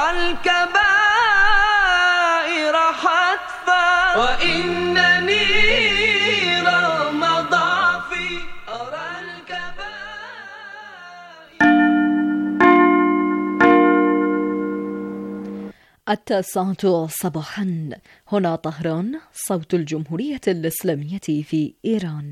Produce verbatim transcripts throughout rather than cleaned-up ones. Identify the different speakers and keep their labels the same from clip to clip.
Speaker 1: أرى الكبائر حتفا وإنني رغم ضعفي أرى الكبائر.
Speaker 2: التاسعة صباحا، هنا طهران، صوت الجمهورية الإسلامية في إيران.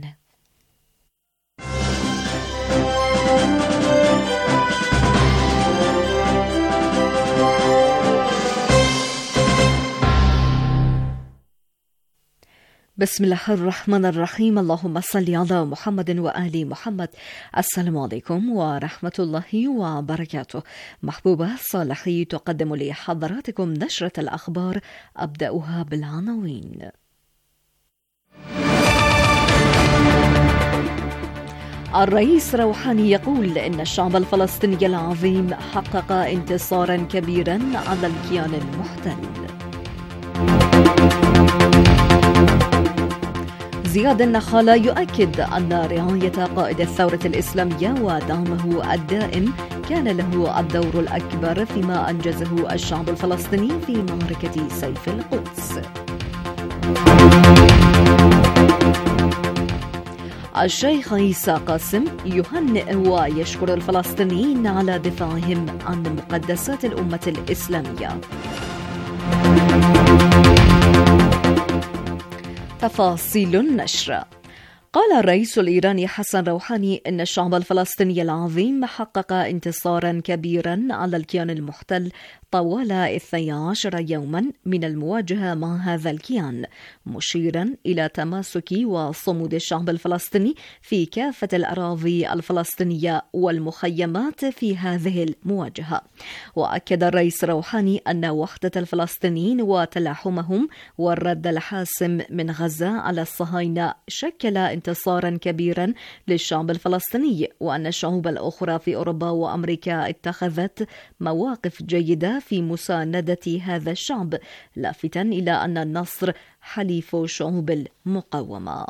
Speaker 2: بسم الله الرحمن الرحيم. اللهم صل على محمد وآل محمد. السلام عليكم ورحمة الله وبركاته. محبوبة صالحي تقدم لحضراتكم نشرة الأخبار، أبدأها بالعناوين. الرئيس روحاني يقول إن الشعب الفلسطيني العظيم حقق انتصارا كبيرا على الكيان المحتل. زياد النخالة يؤكد أن رعاية قائد الثورة الإسلامية ودعمه الدائم كان له الدور الأكبر فيما أنجزه الشعب الفلسطيني في معركة سيف القدس. الشيخ عيسى قاسم يهنئ ويشكر الفلسطينيين على دفاعهم عن مقدسات الأمة الإسلامية. تفاصيل النشر. قال الرئيس الإيراني حسن روحاني إن الشعب الفلسطيني العظيم حقق انتصارا كبيرا على الكيان المحتل طوال اثني عشر يوما من المواجهة مع هذا الكيان، مشيرا إلى تماسك وصمود الشعب الفلسطيني في كافة الأراضي الفلسطينية والمخيمات في هذه المواجهة. وأكد الرئيس روحاني أن وحدة الفلسطينيين وتلاحمهم والرد الحاسم من غزة على الصهاينة شكل انتصارا كبيرا للشعب الفلسطيني، وأن الشعوب الأخرى في أوروبا وأمريكا اتخذت مواقف جيدة في مساندة هذا الشعب، لافتا إلى أن النصر حليف شعوب المقاومة.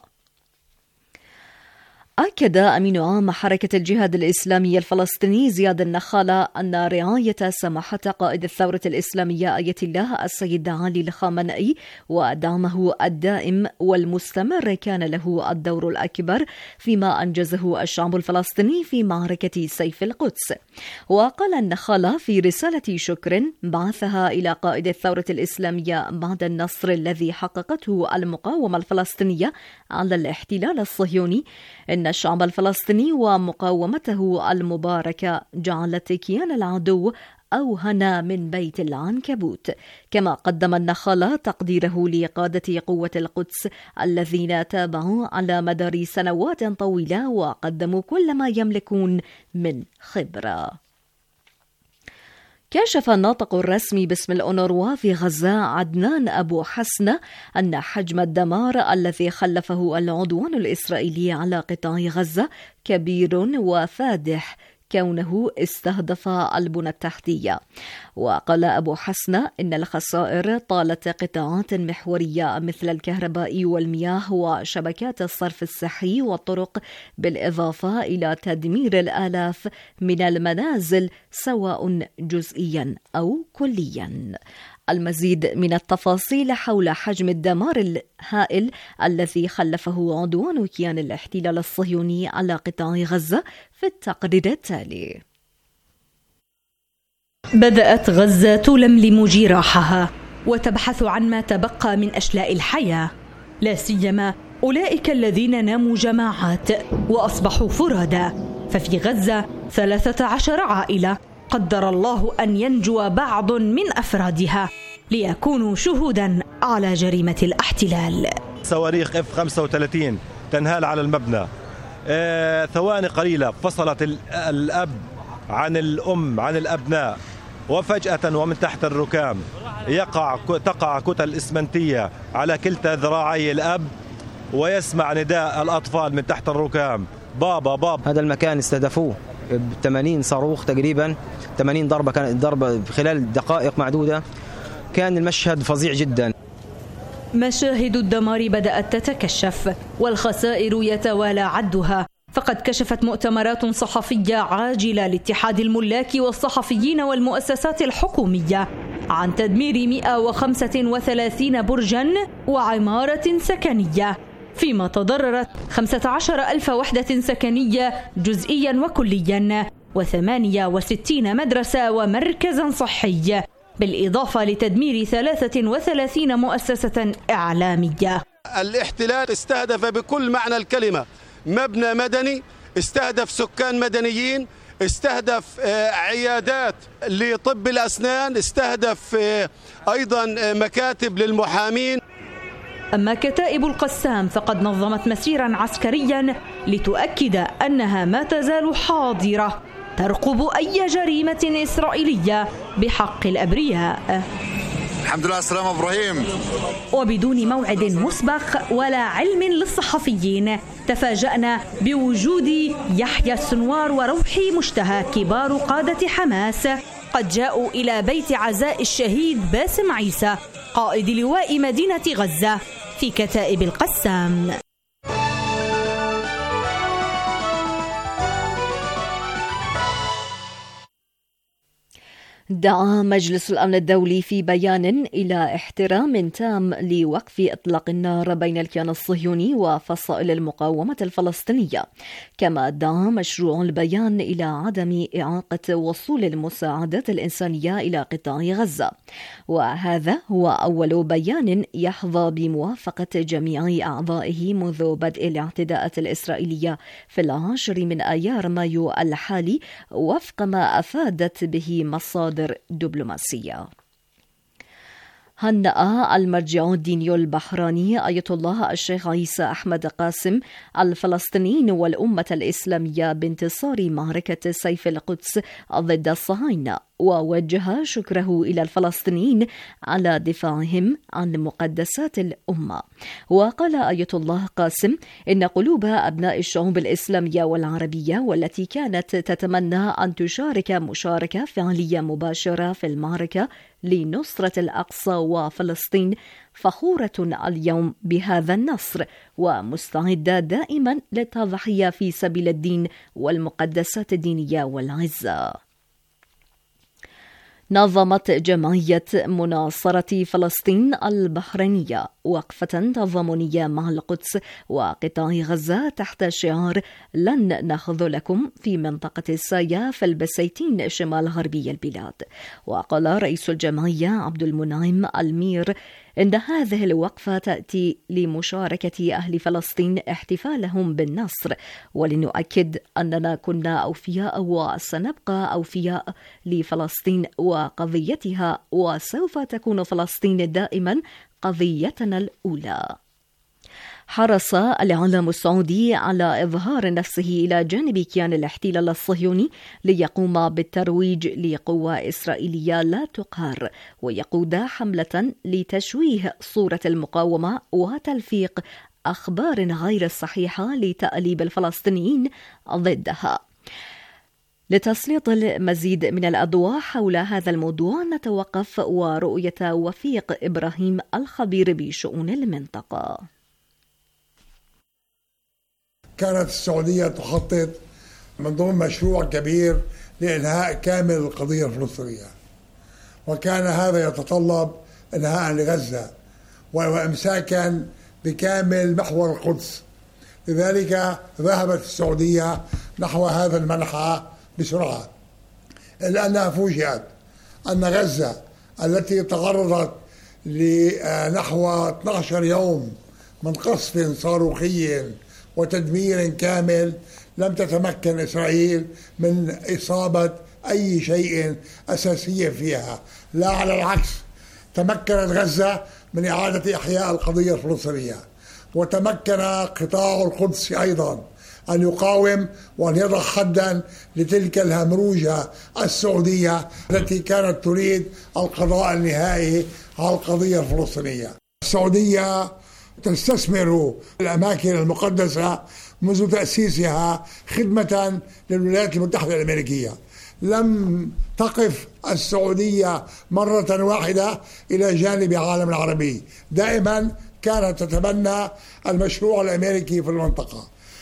Speaker 2: أكد أمين عام حركة الجهاد الإسلامي الفلسطيني زياد النخالة أن رعاية سماحة قائد الثورة الإسلامية آية الله السيد علي الخامنئي ودعمه الدائم والمستمر كان له الدور الأكبر فيما أنجزه الشعب الفلسطيني في معركة سيف القدس. وقال النخالة في رسالة شكر بعثها إلى قائد الثورة الإسلامية بعد النصر الذي حققته المقاومة الفلسطينية على الاحتلال الصهيوني إن الشعب الفلسطيني ومقاومته المباركة جعلت كيان العدو أوهن من بيت العنكبوت. كما قدم النخالة تقديره لقادة قوة القدس الذين تابعوا على مدار سنوات طويلة وقدموا كل ما يملكون من خبرة. كشف الناطق الرسمي باسم الأونروا في غزة عدنان أبو حسنة أن حجم الدمار الذي خلفه العدوان الإسرائيلي على قطاع غزة كبير وفادح، كونه استهدف البنى التحتية. وقال أبو حسنة إن الخسائر طالت قطاعات محورية مثل الكهرباء والمياه وشبكات الصرف الصحي والطرق، بالإضافة إلى تدمير الآلاف من المنازل سواء جزئيا أو كليا. المزيد من التفاصيل حول حجم الدمار الهائل الذي خلفه عدوان كيان الاحتلال الصهيوني على قطاع غزة في التقرير التالي.
Speaker 3: بدأت غزة تلملم جراحها وتبحث عن ما تبقى من أشلاء الحياة، لا سيما أولئك الذين ناموا جماعات وأصبحوا فرادى. ففي غزة ثلاثة عشر عائلة قدر الله أن ينجو بعض من أفرادها ليكونوا شهودا على جريمة الاحتلال.
Speaker 4: صواريخ إف خمسة وثلاثين تنهال على المبنى. آه، ثواني قليلة فصلت الأب عن الأم عن الأبناء، وفجأة ومن تحت الركام يقع تقع كتل إسمنتية على كلتا ذراعي الأب، ويسمع نداء الأطفال من تحت الركام: بابا بابا.
Speaker 5: هذا المكان استهدفوه ب ثمانين صاروخ تقريبا، ثمانين ضربة كانت ضربة خلال دقائق معدودة. كان المشهد فظيع جدا.
Speaker 3: مشاهد الدمار بدأت تتكشف والخسائر يتوالى عدها، فقد كشفت مؤتمرات صحفية عاجلة لاتحاد الملاك والصحفيين والمؤسسات الحكومية عن تدمير مئة وخمسة وثلاثين برجاً وعمارة سكنية، فيما تضررت خمسة عشر ألف وحدة سكنية جزئياً وكلياً، وثمانية وستين مدرسة ومركزاً صحي، بالإضافة لتدمير ثلاثة وثلاثين مؤسسة إعلامية.
Speaker 6: الاحتلال استهدف بكل معنى الكلمة مبنى مدني، استهدف سكان مدنيين، استهدف عيادات لطب الأسنان، استهدف أيضا مكاتب للمحامين.
Speaker 3: أما كتائب القسام فقد نظمت مسيرا عسكريا لتؤكد أنها ما تزال حاضرة ترقب أي جريمة إسرائيلية بحق الأبرياء.
Speaker 7: الحمد لله السلام إبراهيم.
Speaker 3: وبدون موعد مسبق ولا علم للصحفيين تفاجأنا بوجود يحيى السنوار وروحي مشتهى، كبار قادة حماس، قد جاءوا إلى بيت عزاء الشهيد باسم عيسى قائد لواء مدينة غزة في كتائب القسام.
Speaker 2: دعا مجلس الأمن الدولي في بيان إلى احترام تام لوقف إطلاق النار بين الكيان الصهيوني وفصائل المقاومة الفلسطينية، كما دعا مشروع البيان إلى عدم إعاقة وصول المساعدات الإنسانية إلى قطاع غزة، وهذا هو أول بيان يحظى بموافقة جميع أعضائه منذ بدء الاعتداءات الإسرائيلية في العاشر من آيار مايو الحالي، وفق ما أفادت به مصادر دبلوماسية. هنأ المرجع الديني البحراني آية الله الشيخ عيسى أحمد قاسم الفلسطينيين والأمة الإسلامية بانتصار معركة سيف القدس ضد الصهاينة، ووجه شكره إلى الفلسطينيين على دفاعهم عن مقدسات الأمة. وقال آية الله قاسم إن قلوب أبناء الشعوب الإسلامية والعربية والتي كانت تتمنى أن تشارك مشاركة فعلية مباشرة في المعركة لنصرة الأقصى وفلسطين فخورة اليوم بهذا النصر، ومستعدة دائما للتضحية في سبيل الدين والمقدسات الدينية والعزة. نظمت جمعية مناصرة فلسطين البحرينية وقفة تضامنية مع القدس وقطاع غزة تحت شعار لن نخذلكم في منطقة السايا في البسيتين شمال غربي البلاد. وقال رئيس الجمعية عبد المنعم المير إن هذه الوقفة تأتي لمشاركة أهل فلسطين احتفالهم بالنصر، ولنؤكد أننا كنا أوفياء وسنبقى أوفياء لفلسطين وقضيتها، وسوف تكون فلسطين دائما قضيتنا الأولى. حرص العالم السعودي على إظهار نفسه إلى جانب كيان الاحتلال الصهيوني ليقوم بالترويج لقوى إسرائيلية لا تقهر، ويقود حملة لتشويه صورة المقاومة وتلفيق أخبار غير صحيحة لتأليب الفلسطينيين ضدها. لتسليط المزيد من الأضواء حول هذا الموضوع نتوقف ورؤية وفيق إبراهيم الخبير بشؤون المنطقة.
Speaker 8: كانت السعودية تخطط من ضمن مشروع كبير لإنهاء كامل القضية الفلسطينية، وكان هذا يتطلب إنهاء لغزة وإمساكا بكامل محور القدس. لذلك ذهبت السعودية نحو هذا المنحى بسرعة، إلا أنها فوجئت أن غزة التي تعرضت لنحو اثني عشر يوم من قصف صاروخي وتدمير كامل لم تتمكن إسرائيل من إصابة أي شيء أساسي فيها، لا على العكس، تمكنت غزة من إعادة إحياء القضية الفلسطينية، وتمكن قطاع القدس أيضا أن يقاوم وأن يضع حدا لتلك الهمروجة السعودية التي كانت تريد القضاء النهائي على القضية الفلسطينية. السعودية تستثمر الأماكن المقدسة منذ تأسيسها خدمة للولايات المتحدة الأمريكية. لم تقف السعودية مرة واحدة إلى جانب العالم العربي، دائما كانت تتبنى المشروع الأمريكي في المنطقة.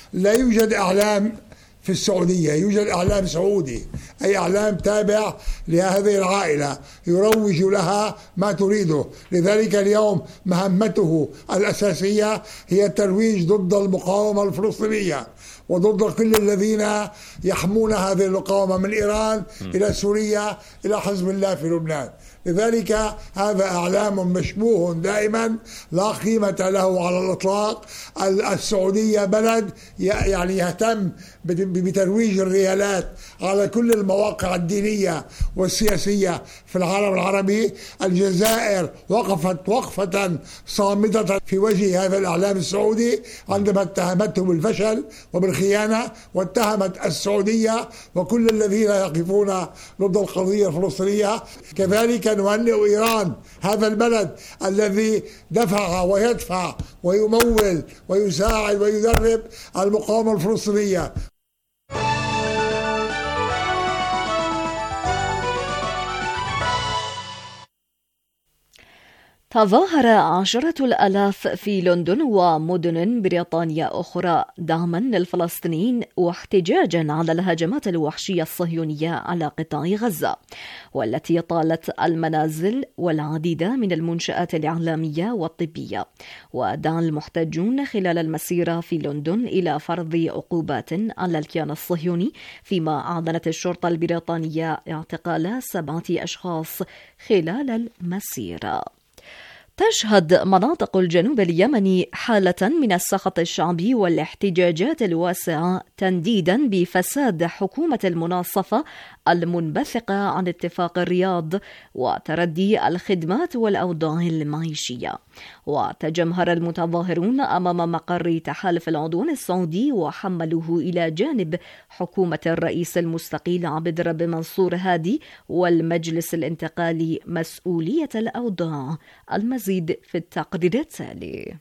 Speaker 8: لا يوجد إعلام في السعودية، يوجد إعلام سعودي، أي إعلام تابع لهذه العائلة يروج لها ما تريده. لذلك اليوم مهمته الأساسية هي الترويج ضد المقاومة الفلسطينية وضد كل الذين يحمون هذه المقاومة من إيران إلى سوريا إلى حزب الله في لبنان. لذلك هذا إعلام مشبوه دائما لا قيمة له على الإطلاق. السعودية بلد يعني يهتم بترويج الريالات على كل المواقع الدينية والسياسية في العالم العربي. الجزائر وقفت وقفة صامتة في وجه هذا الإعلام السعودي عندما اتهمته بالفشل وبالخيانة، واتهمت السعودية وكل الذين يقفون ضد القضية الفلسطينية. كذلك نهنئ إيران، هذا البلد الذي دفع ويدفع ويمول ويساعد ويدرب المقاومة الفلسطينية.
Speaker 2: تظاهر عشرة الآلاف في لندن ومدن بريطانيا أخرى دعما للفلسطينيين واحتجاجا على الهجمات الوحشية الصهيونية على قطاع غزة، والتي طالت المنازل والعديد من المنشآت الإعلامية والطبية. ودعا المحتجون خلال المسيرة في لندن إلى فرض عقوبات على الكيان الصهيوني، فيما أعلنت الشرطة البريطانية اعتقال سبعة أشخاص خلال المسيرة. تشهد مناطق الجنوب اليمني حالة من السخط الشعبي والاحتجاجات الواسعة تنديدا بفساد حكومة المناصفة المنبثقة عن اتفاق الرياض وتردي الخدمات والأوضاع المعيشية. وتجمهر المتظاهرون أمام مقر تحالف العدوان السعودي وحملوه إلى جانب حكومة الرئيس المستقيل عبد الرب منصور هادي والمجلس الانتقالي مسؤولية الأوضاع. المزيد في التقرير التالي.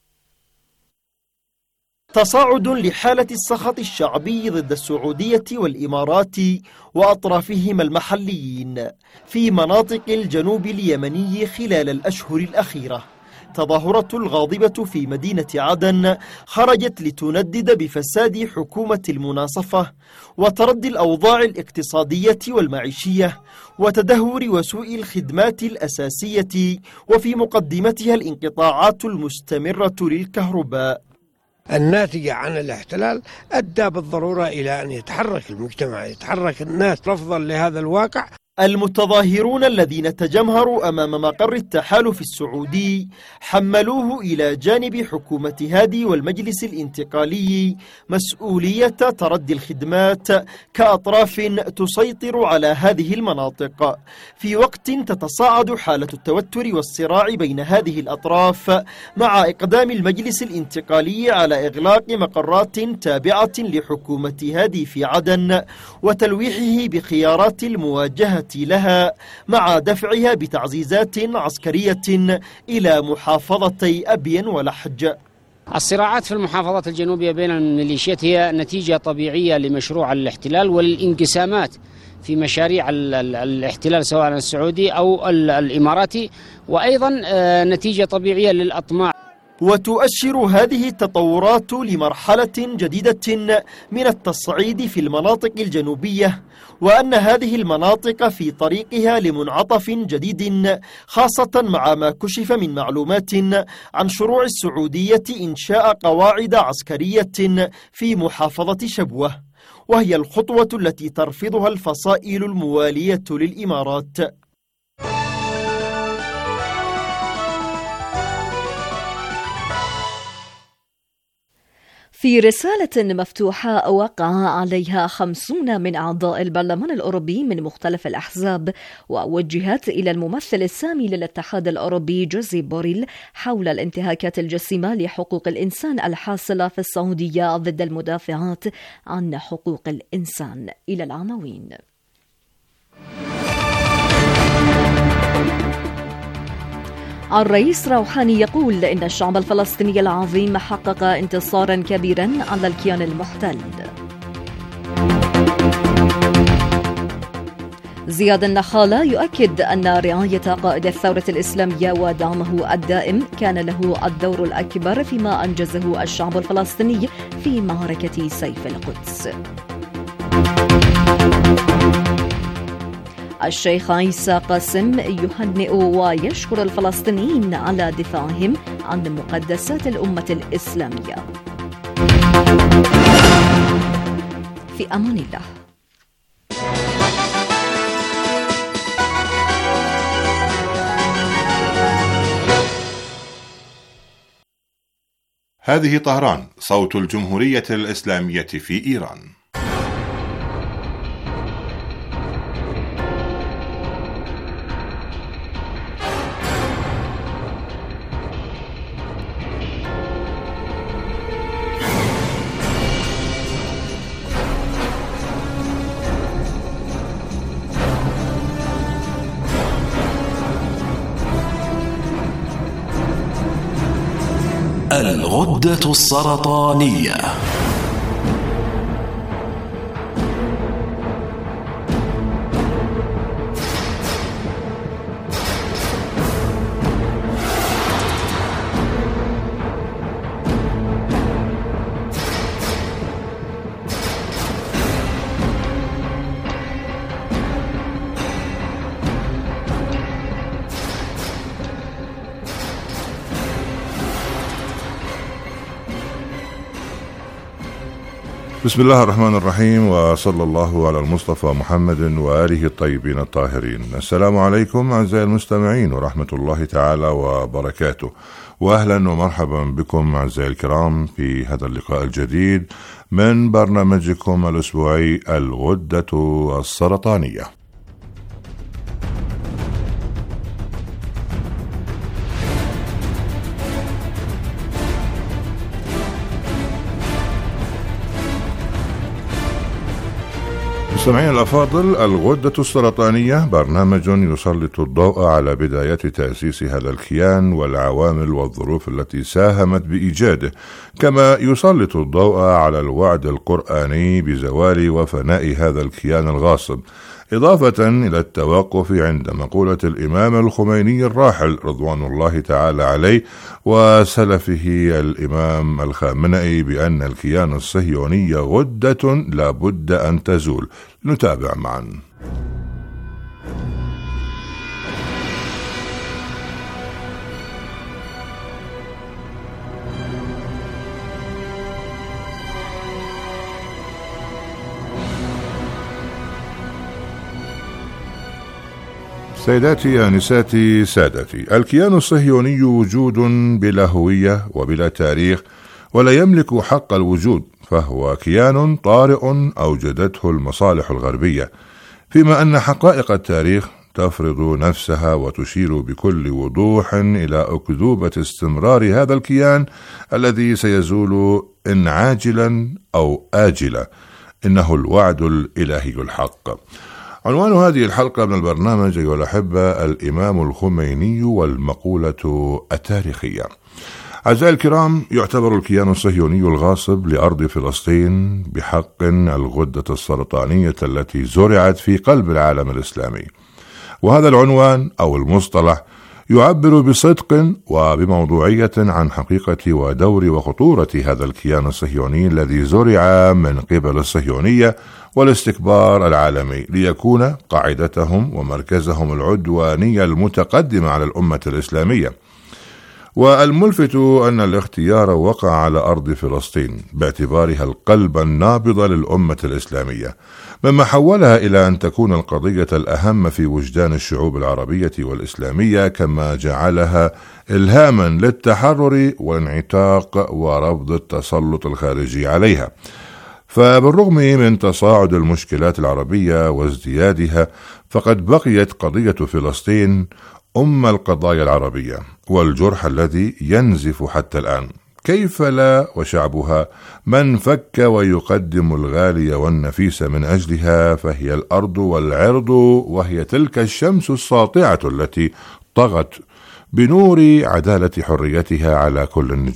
Speaker 9: تصاعد لحالة السخط الشعبي ضد السعودية والإمارات وأطرافهما المحليين في مناطق الجنوب اليمني خلال الأشهر الأخيرة. تظاهرة الغاضبة في مدينة عدن خرجت لتندد بفساد حكومة المناصفة وتردي الأوضاع الاقتصادية والمعيشية وتدهور وسوء الخدمات الأساسية، وفي مقدمتها الانقطاعات المستمرة للكهرباء.
Speaker 10: الناتجة عن الاحتلال أدى بالضرورة إلى أن يتحرك المجتمع، يتحرك الناس رفضا لهذا الواقع.
Speaker 9: المتظاهرون الذين تجمهروا أمام مقر التحالف السعودي حملوه إلى جانب حكومة هادي والمجلس الانتقالي مسؤولية تردي الخدمات كأطراف تسيطر على هذه المناطق، في وقت تتصاعد حالة التوتر والصراع بين هذه الأطراف مع إقدام المجلس الانتقالي على إغلاق مقرات تابعة لحكومة هادي في عدن وتلويحه بخيارات المواجهة لها مع دفعها بتعزيزات عسكرية إلى محافظتي أبين ولحج.
Speaker 11: الصراعات في المحافظات الجنوبية بين الميليشيات هي نتيجة طبيعية لمشروع الاحتلال والانقسامات في مشاريع الاحتلال سواء السعودي أو الإماراتي، وأيضا نتيجة طبيعية للأطماع.
Speaker 9: وتؤشر هذه التطورات لمرحلة جديدة من التصعيد في المناطق الجنوبية، وأن هذه المناطق في طريقها لمنعطف جديد، خاصة مع ما كشف من معلومات عن شروع السعودية إنشاء قواعد عسكرية في محافظة شبوة، وهي الخطوة التي ترفضها الفصائل الموالية للإمارات.
Speaker 2: في رسالة مفتوحة وقع عليها خمسون من أعضاء البرلمان الأوروبي من مختلف الأحزاب ووجهت إلى الممثل السامي للاتحاد الأوروبي جوزيب بوريل حول الانتهاكات الجسيمة لحقوق الإنسان الحاصلة في السعودية ضد المدافعات عن حقوق الإنسان. إلى العناوين. الرئيس روحاني يقول إن الشعب الفلسطيني العظيم حقق انتصارا كبيرا على الكيان المحتل. زياد النخالة يؤكد أن رعاية قائد الثورة الإسلامية ودعمه الدائم كان له الدور الأكبر فيما أنجزه الشعب الفلسطيني في معركة سيف القدس. الشيخ عيسى قاسم يهنئ ويشكر الفلسطينيين على دفاعهم عن مقدسات الأمة الإسلامية. في أمان الله.
Speaker 12: هذه طهران، صوت الجمهورية الإسلامية في إيران.
Speaker 13: الغدة السرطانية.
Speaker 14: بسم الله الرحمن الرحيم، وصلى الله على المصطفى محمد وآله الطيبين الطاهرين. السلام عليكم أعزائي المستمعين ورحمة الله تعالى وبركاته، وأهلا ومرحبا بكم أعزائي الكرام في هذا اللقاء الجديد من برنامجكم الأسبوعي الغدة السرطانية. مستمعين الأفاضل، الغدة السرطانية برنامج يسلط الضوء على بداية تأسيس هذا الكيان والعوامل والظروف التي ساهمت بإيجاده، كما يسلط الضوء على الوعد القرآني بزوال وفناء هذا الكيان الغاصب، إضافة إلى التوقف عند مقولة الإمام الخميني الراحل رضوان الله تعالى عليه وسلفه الإمام الخامنئي بأن الكيان الصهيوني غدة لا بد أن تزول. نتابع معا. سيداتي آنساتي سادتي، الكيان الصهيوني وجود بلا هوية وبلا تاريخ، ولا يملك حق الوجود، فهو كيان طارئ أوجدته المصالح الغربية، فيما أن حقائق التاريخ تفرض نفسها وتشير بكل وضوح إلى أكذوبة استمرار هذا الكيان الذي سيزول إن عاجلا أو آجلا. إنه الوعد الإلهي الحق. عنوان هذه الحلقة من البرنامج أيها الأحبة الإمام الخميني والمقولة التاريخية. أعزائي الكرام، يعتبر الكيان الصهيوني الغاصب لأرض فلسطين بحق الغدة السرطانية التي زرعت في قلب العالم الإسلامي، وهذا العنوان أو المصطلح يعبر بصدق وبموضوعية عن حقيقة ودور وخطورة هذا الكيان الصهيوني الذي زرع من قبل الصهيونية والاستكبار العالمي ليكون قاعدتهم ومركزهم العدواني المتقدم على الأمة الإسلامية. والملفت أن الاختيار وقع على أرض فلسطين باعتبارها القلب النابض للأمة الإسلامية، مما حولها إلى أن تكون القضية الأهم في وجدان الشعوب العربية والإسلامية، كما جعلها إلهاما للتحرر والانعتاق ورفض التسلط الخارجي عليها. فبالرغم من تصاعد المشكلات العربية وازديادها، فقد بقيت قضية فلسطين أم القضايا العربية والجرح الذي ينزف حتى الآن. كيف لا وشعبها من فك ويقدم الغالي والنفيس من أجلها، فهي الأرض والعرض، وهي تلك الشمس الساطعة التي طغت بنور عدالة حريتها على كل النجوم.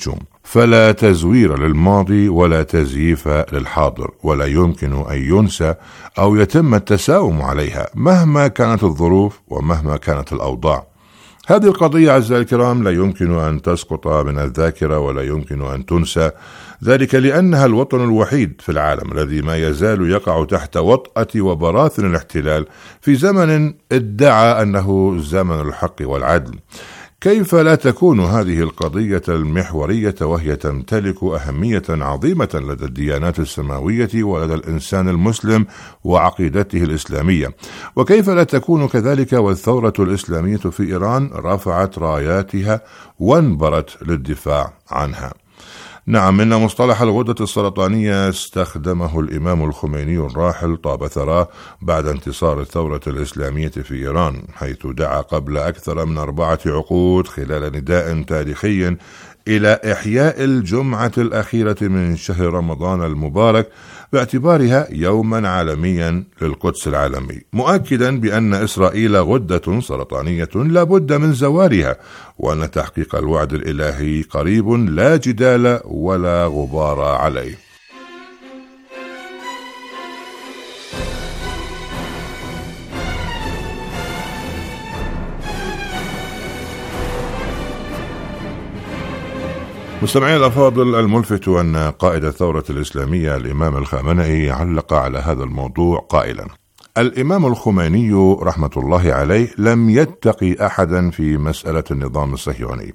Speaker 14: فلا تزوير للماضي ولا تزييف للحاضر، ولا يمكن أن ينسى أو يتم التساوم عليها مهما كانت الظروف ومهما كانت الأوضاع. هذه القضية أعزائي الكرام لا يمكن أن تسقط من الذاكرة ولا يمكن أن تنسى، ذلك لأنها الوطن الوحيد في العالم الذي ما يزال يقع تحت وطأة وبراثن الاحتلال في زمن ادعى أنه زمن الحق والعدل. كيف لا تكون هذه القضية المحورية وهي تمتلك أهمية عظيمة لدى الديانات السماوية ولدى الإنسان المسلم وعقيدته الإسلامية؟ وكيف لا تكون كذلك والثورة الإسلامية في إيران رفعت راياتها وانبرت للدفاع عنها؟ نعم، إن مصطلح الغدة السرطانية استخدمه الإمام الخميني الراحل طاب ثراه بعد انتصار الثورة الإسلامية في إيران، حيث دعا قبل أكثر من أربعة عقود خلال نداء تاريخي إلى إحياء الجمعة الأخيرة من شهر رمضان المبارك باعتبارها يوما عالميا للقدس العالمي، مؤكدا بأن إسرائيل غدة سرطانية لا بد من زوارها، وأن تحقيق الوعد الإلهي قريب لا جدال ولا غبار عليه. مستمعي الأفاضل، الملفت أن قائد الثورة الإسلامية الإمام الخامنئي علق على هذا الموضوع قائلا: الإمام الخميني رحمة الله عليه لم يتقي أحدا في مسألة النظام الصهيوني،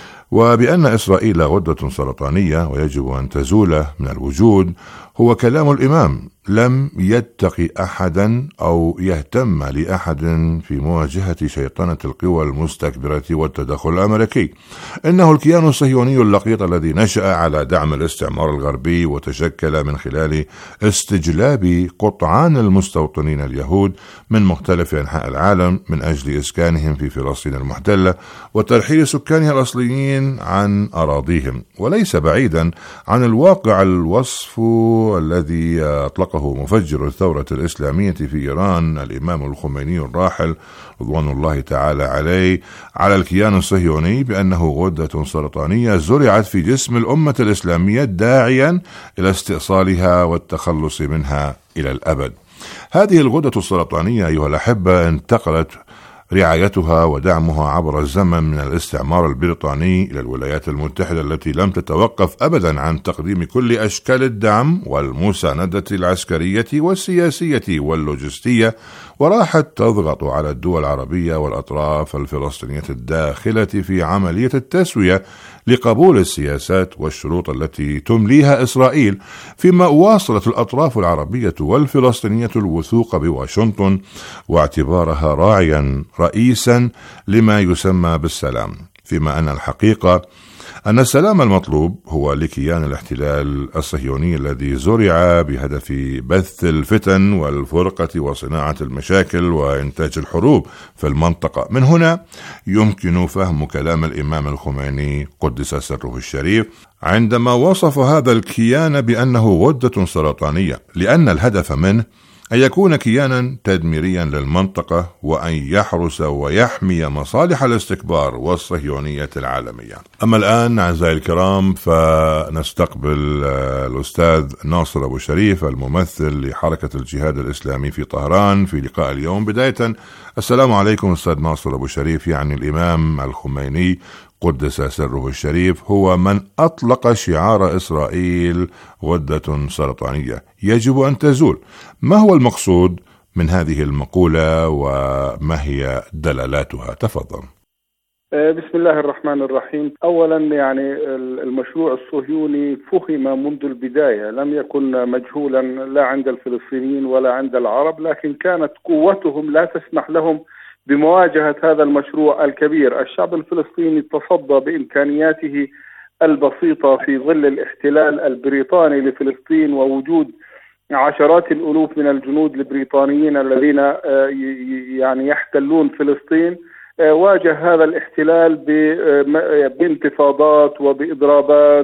Speaker 14: وبأن إسرائيل غدة سرطانية ويجب أن تزول من الوجود هو كلام الإمام لم يتقي أحدا أو يهتم لأحد في مواجهة شيطنة القوى المستكبرة والتدخل الأمريكي. إنه الكيان الصهيوني اللقيط الذي نشأ على دعم الاستعمار الغربي وتشكل من خلال استجلاب قطعان المستوطنين اليهود من مختلف أنحاء العالم من أجل إسكانهم في فلسطين المحتلة وترحيل سكانها الأصليين عن أراضيهم. وليس بعيدا عن الواقع الوصف الذي أطلق مفجر الثورة الإسلامية في إيران الإمام الخميني الراحل رضوان الله تعالى عليه على الكيان الصهيوني بأنه غدة سرطانية زرعت في جسم الأمة الإسلامية داعيا إلى استئصالها والتخلص منها إلى الأبد. هذه الغدة السرطانية أيها الأحبة انتقلت رعايتها ودعمها عبر الزمن من الاستعمار البريطاني إلى الولايات المتحدة التي لم تتوقف أبدا عن تقديم كل أشكال الدعم والمساندة العسكرية والسياسية واللوجستية، وراحت تضغط على الدول العربية والأطراف الفلسطينية الداخلة في عملية التسوية لقبول السياسات والشروط التي تمليها إسرائيل، فيما واصلت الأطراف العربية والفلسطينية الوثوق بواشنطن واعتبارها راعيا رئيسا لما يسمى بالسلام، فيما أن الحقيقة أن السلام المطلوب هو لكيان الاحتلال الصهيوني الذي زرع بهدف بث الفتن والفرقة وصناعة المشاكل وإنتاج الحروب في المنطقة. من هنا يمكن فهم كلام الإمام الخميني قدس سره الشريف عندما وصف هذا الكيان بأنه غدة سرطانية، لأن الهدف منه أن يكون كيانا تدميريا للمنطقة وأن يحرس ويحمي مصالح الاستكبار والصهيونية العالمية. أما الآن أعزائي الكرام فنستقبل الأستاذ ناصر أبو شريف الممثل لحركة الجهاد الإسلامي في طهران في لقاء اليوم. بداية السلام عليكم أستاذ ناصر أبو شريف. يعني الإمام الخميني قدس سره الشريف هو من أطلق شعار إسرائيل غدة سرطانية يجب أن تزول. ما هو المقصود من هذه المقولة وما هي دلالاتها؟ تفضل.
Speaker 15: بسم الله الرحمن الرحيم. أولا يعني المشروع الصهيوني فهم منذ البداية، لم يكن مجهولا لا عند الفلسطينيين ولا عند العرب، لكن كانت قوتهم لا تسمح لهم بمواجهة هذا المشروع الكبير. الشعب الفلسطيني تصدى بإمكانياته البسيطة في ظل الاحتلال البريطاني لفلسطين ووجود عشرات الألوف من الجنود البريطانيين الذين يعني يحتلون فلسطين. واجه هذا الاحتلال بانتفاضات وبإضرابات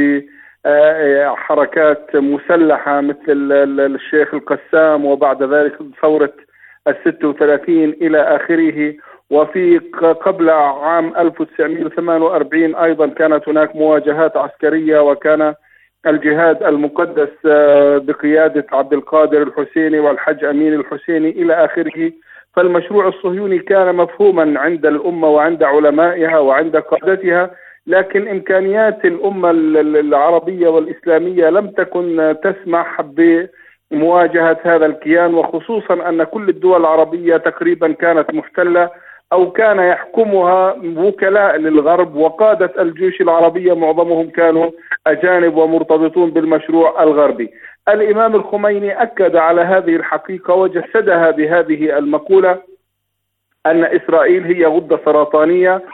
Speaker 15: وبحركات مسلحة مثل الشيخ القسام وبعد ذلك ثورة الستة وثلاثين إلى آخره، وفي قبل عام ألف وتسعمئة وثمانية وأربعين أيضا كانت هناك مواجهات عسكرية، وكان الجهاد المقدس بقيادة عبد القادر الحسيني والحج أمين الحسيني إلى آخره. فالمشروع الصهيوني كان مفهوما عند الأمة وعند علمائها وعند قادتها، لكن إمكانيات الأمة العربية والإسلامية لم تكن تسمح بمواجهة هذا الكيان، وخصوصا أن كل الدول العربية تقريبا كانت محتلة أو كان يحكمها وكلاء للغرب، وقادة الجيوش العربية معظمهم كانوا أجانب ومرتبطون بالمشروع الغربي. الإمام الخميني أكد على هذه الحقيقة وجسدها بهذه المقولة أن إسرائيل هي غدة سرطانية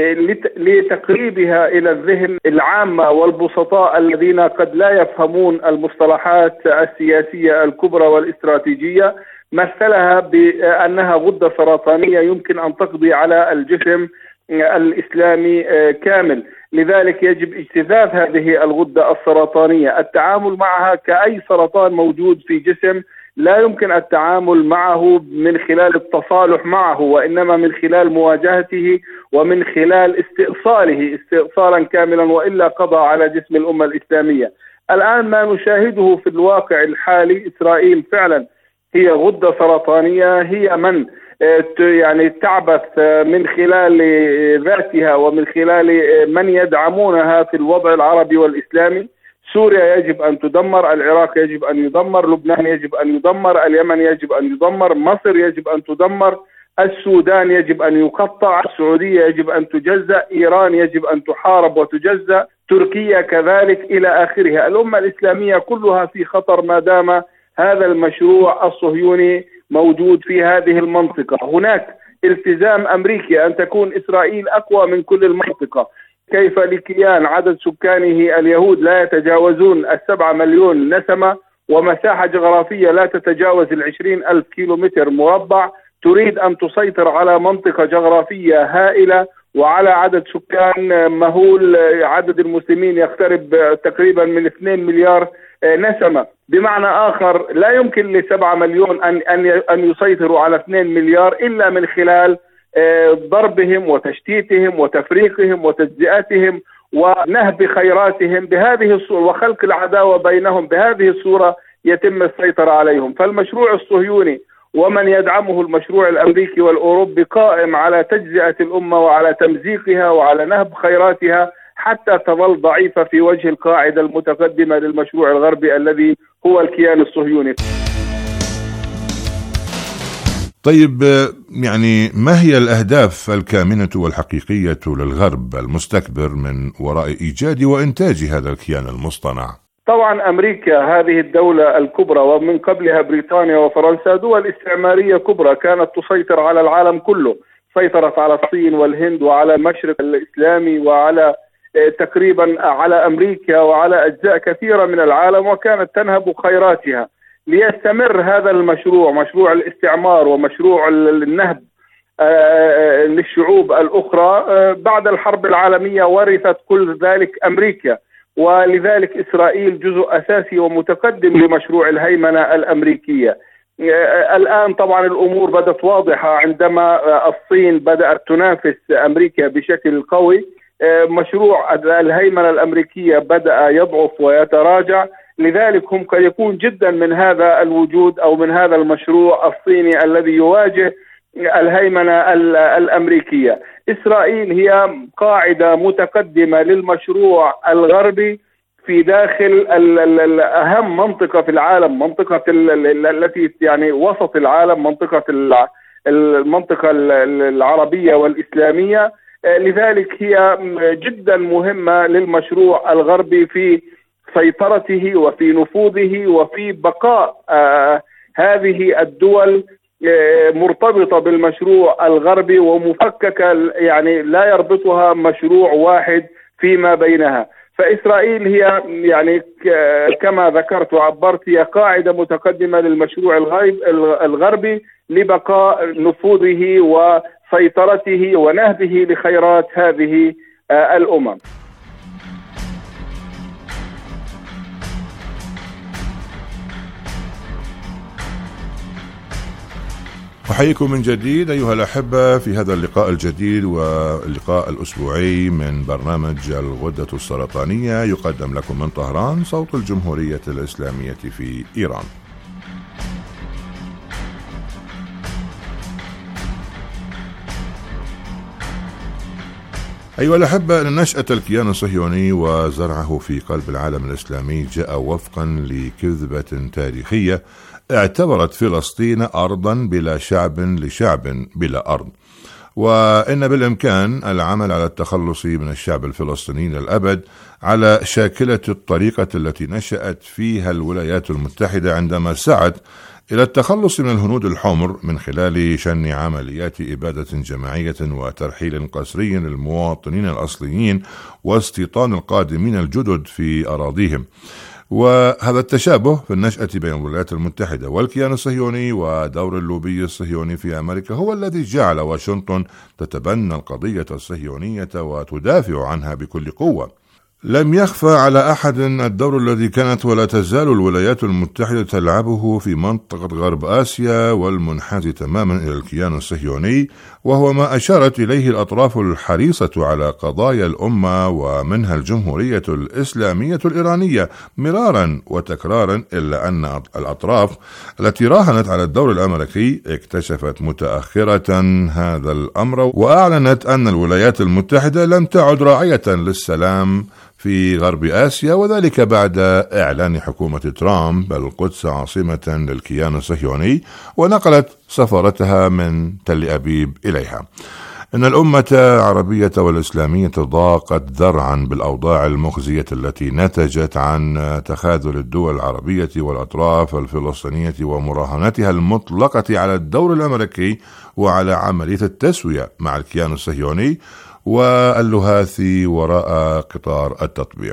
Speaker 15: لتقريبها إلى الذهن العامة والبسطاء الذين قد لا يفهمون المصطلحات السياسية الكبرى والاستراتيجية. مثلها بأنها غدة سرطانية يمكن أن تقضي على الجسم الإسلامي كامل، لذلك يجب اجتثاث هذه الغدة السرطانية. التعامل معها كأي سرطان موجود في جسم، لا يمكن التعامل معه من خلال التصالح معه، وإنما من خلال مواجهته ومن خلال استئصاله استئصالا كاملا، وإلا قضى على جسم الأمة الإسلامية. الآن ما نشاهده في الواقع الحالي، إسرائيل فعلا هي غدة سرطانية، هي من يعني تعبث من خلال ذاتها ومن خلال من يدعمونها في الوضع العربي والإسلامي. سوريا يجب أن تدمر، العراق يجب أن يدمر، لبنان يجب أن يدمر، اليمن يجب أن يدمر، مصر يجب أن تدمر، السودان يجب أن يقطع، السعودية يجب أن تجزأ، إيران يجب أن تحارب وتجزأ، تركيا كذلك إلى آخرها. الأمة الإسلامية كلها في خطر ما دام هذا المشروع الصهيوني موجود في هذه المنطقة. هناك التزام أمريكي أن تكون إسرائيل أقوى من كل المنطقة. كيف لكيان عدد سكانه اليهود لا يتجاوزون السبعة مليون نسمة ومساحة جغرافية لا تتجاوز العشرين ألف كيلومتر مربع، تريد أن تسيطر على منطقة جغرافية هائلة وعلى عدد سكان مهول، عدد المسلمين يقترب تقريبا من اثنين مليار نسمة. بمعنى آخر لا يمكن لسبعة مليون أن أن أن يسيطروا على اثنين مليار إلا من خلال ضربهم وتشتيتهم وتفريقهم وتجزئتهم ونهب خيراتهم بهذه الصورة وخلق العداوة بينهم. بهذه الصورة يتم السيطرة عليهم. فالمشروع الصهيوني ومن يدعمه المشروع الأمريكي والأوروبي قائم على تجزئة الأمة وعلى تمزيقها وعلى نهب خيراتها حتى تظل ضعيفة في وجه القاعدة المتقدمة للمشروع الغربي الذي هو الكيان الصهيوني.
Speaker 14: طيب، يعني ما هي الأهداف الكامنة والحقيقية للغرب المستكبر من وراء إيجاد وإنتاج هذا الكيان المصطنع؟
Speaker 15: طبعا أمريكا هذه الدولة الكبرى ومن قبلها بريطانيا وفرنسا دول استعمارية كبرى كانت تسيطر على العالم كله، سيطرت على الصين والهند وعلى المشرق الإسلامي وعلى تقريبا على أمريكا وعلى أجزاء كثيرة من العالم، وكانت تنهب خيراتها. ليستمر هذا المشروع، مشروع الاستعمار ومشروع النهب للشعوب الأخرى، بعد الحرب العالمية ورثت كل ذلك أمريكا، ولذلك إسرائيل جزء أساسي ومتقدم لمشروع الهيمنة الأمريكية. الآن طبعا الأمور بدت واضحة عندما الصين بدأت تنافس أمريكا بشكل قوي. مشروع الهيمنة الأمريكية بدأ يضعف ويتراجع، لذلك هم قد يكون جدا من هذا الوجود أو من هذا المشروع الصيني الذي يواجه الهيمنة الأمريكية. إسرائيل هي قاعدة متقدمة للمشروع الغربي في داخل أهم منطقة في العالم، منطقة التي يعني وسط العالم، منطقة المنطقة العربية والإسلامية. لذلك هي جدا مهمة للمشروع الغربي في سيطرته وفي نفوذه وفي بقاء آه هذه الدول آه مرتبطة بالمشروع الغربي ومفككة، يعني لا يربطها مشروع واحد فيما بينها. فإسرائيل هي يعني كما ذكرت وعبرت هي قاعدة متقدمة للمشروع الغربي لبقاء نفوذه وسيطرته ونهبه لخيرات هذه آه الأمم.
Speaker 14: أحييكم من جديد أيها الأحبة في هذا اللقاء الجديد واللقاء الأسبوعي من برنامج الغدة السرطانية، يقدم لكم من طهران صوت الجمهورية الإسلامية في إيران. أيها الأحبة، نشأة الكيان الصهيوني وزرعه في قلب العالم الإسلامي جاء وفقا لكذبة تاريخية اعتبرت فلسطين أرضا بلا شعب لشعب بلا أرض، وإن بالإمكان العمل على التخلص من الشعب الفلسطيني للأبد على شاكلة الطريقة التي نشأت فيها الولايات المتحدة عندما سعت إلى التخلص من الهنود الحمر من خلال شن عمليات إبادة جماعية وترحيل قسري للمواطنين الأصليين واستيطان القادمين الجدد في أراضيهم. وهذا التشابه في النشأة بين الولايات المتحدة والكيان الصهيوني ودور اللوبي الصهيوني في أمريكا هو الذي جعل واشنطن تتبنى القضية الصهيونية وتدافع عنها بكل قوة. لم يخفى على أحد الدور الذي كانت ولا تزال الولايات المتحدة تلعبه في منطقة غرب آسيا والمنحاز تماما إلى الكيان الصهيوني، وهو ما أشارت إليه الأطراف الحريصة على قضايا الأمة ومنها الجمهورية الإسلامية الإيرانية مرارا وتكرارا، إلا أن الأطراف التي راهنت على الدور الأمريكي اكتشفت متأخرة هذا الأمر، وأعلنت أن الولايات المتحدة لم تعد راعية للسلام في غرب آسيا، وذلك بعد إعلان حكومة ترامب القدس عاصمة للكيان الصهيوني ونقلت سفارتها من تل أبيب إليها. إن الأمة العربية والإسلامية ضاقت ذرعا بالأوضاع المخزية التي نتجت عن تخاذل الدول العربية والأطراف الفلسطينية ومراهنتها المطلقة على الدور الأمريكي وعلى عملية التسوية مع الكيان الصهيوني واللهاث وراء قطار التطبيع.